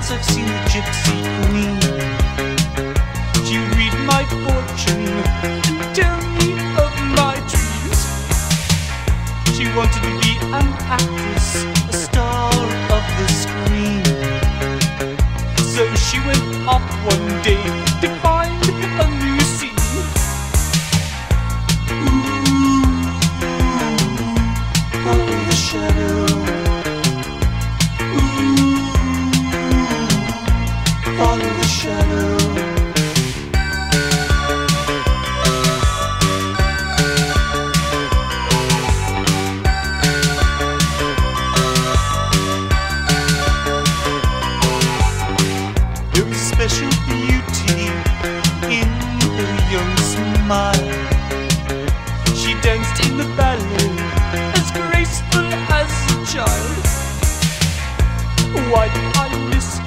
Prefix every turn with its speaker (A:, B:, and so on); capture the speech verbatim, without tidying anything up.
A: once I've seen the gypsy queen. She'd read my fortune and tell me of my dreams. She wanted to be an actress, a star of the screen. So she went off one day to find a new scene. Ooh, follow the shadow. Ooh, follow the shadow. There was special beauty in her young smile. She danced in the ballet as graceful as a child. Why did I miss